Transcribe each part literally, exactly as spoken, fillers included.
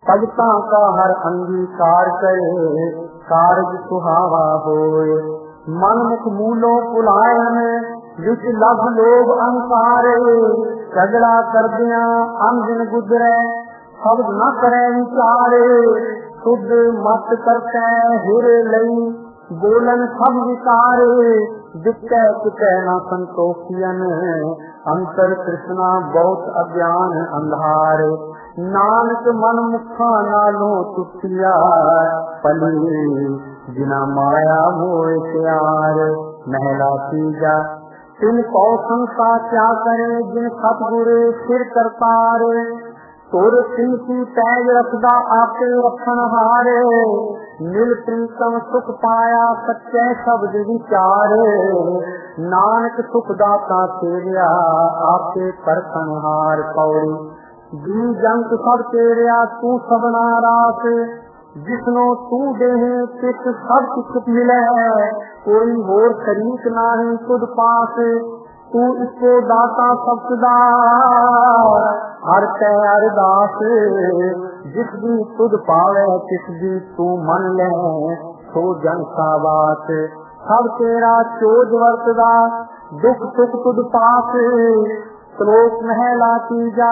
भगतां का हर अंगीकार करे, कारज सुहावा होए। मन मुख मूलों पुलायन, विच लभ लोभ अहंकार। झगड़ा करदियां अंदिन गुजरै, शब्द न करे विचार। शुद्ध मत करते हिर लई, बोलन सब विकार। जिसकै कितै न संतोखियन, अंतर कृष्णा बहुत अज्ञान अंधार। नानक मन मुखा नालों तुटिया, पली जिना माया मोह प्यार। महला तीजा तिन कौ संसा क्या करे, जिन सतगुरु सिर करतार। तुर सिंह की पैज रखदा आपे रखन हार। मिल प्रीतम सुख पाया सच्चे शब्द विचार। नानक सुख दाता तेरिया आपे परखन हार। पौड़ी जी जंक सब तेरिया तू सबना रास। जिसनो तू देहे तिस सब कुछ मिले, कोई होर शरीक नाही तुद पास। तू इसको दाता सबदा हर कै अरदास। जिस दी तुद पावे तिस दी तू मन ले, सो जन सा बात। सब तेरा चोज वरतदा, दुख सुख तुद पास। श्लोक महला तीजा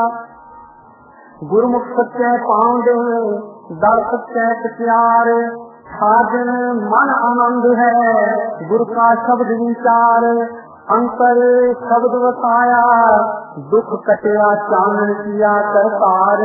गुरमुख सच्चे पाउंदे, दर सच्चे प्यार। साजन मन आनंद है, गुरु का शब्द विचार। अंतर शब्द बताया, दुख कटिया चानन किया करतार।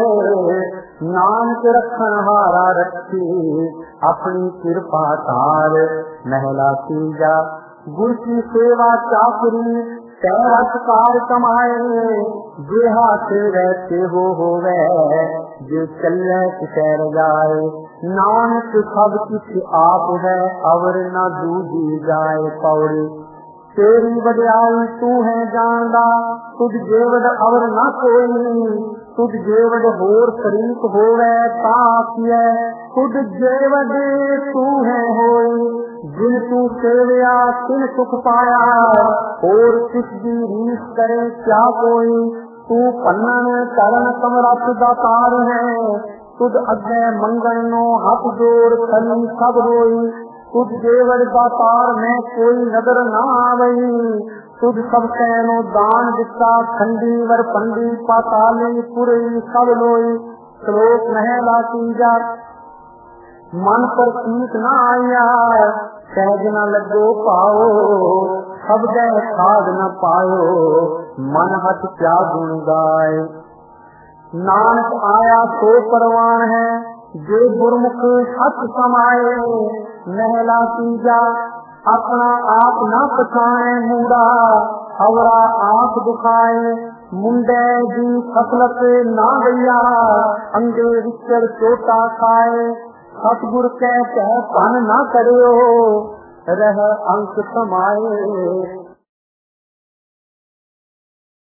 नानक रखन हारा रखी, अपनी कृपा तार। महला तीजा गुरु की सेवा चाकरी, तैरकार कमाए। जे हाथ रहते हो होवे, जे चले किसैर जाए। नानक सब कुछ आप है, अवर न दूजी जाए। पौड़ी तेरी वड्याई तू है जानदा, तुझ जेवड अवर न कोई। तुझ जेवड होर शरीक होवे ताकिए, तुझ जेवड तू है होई। जिन तू सेविया तिन सुख पाया, और किस दी रीस करे क्या कोई। तू पन्नन करन समरथ दातार है, तुझ अगे मंगन नो हाथ जोड़ खली सब होई। तुझ जेवड़ दातार में कोई नजर न आवई। तुझ सब कैनो दान दिता, खंडी वर पंडी पाताली पुरई सब लोई। श्लोक महला तीजा मन पर कीट न आया, सहज न लगो पाओ। शब्द खाद न पायो, मन हथ क्या गुण गाय। नानक आया सो परवान है, जो गुरमुख सत समाये। महला तीजा अपना आप न पछाणे मूड़ा, अवरा आंख दुखाए। मुंडे दी फसलत ना गैया, अंगे विचर चोटा खाए। सतगुर के कह धन न करियो, रह अंक समाये।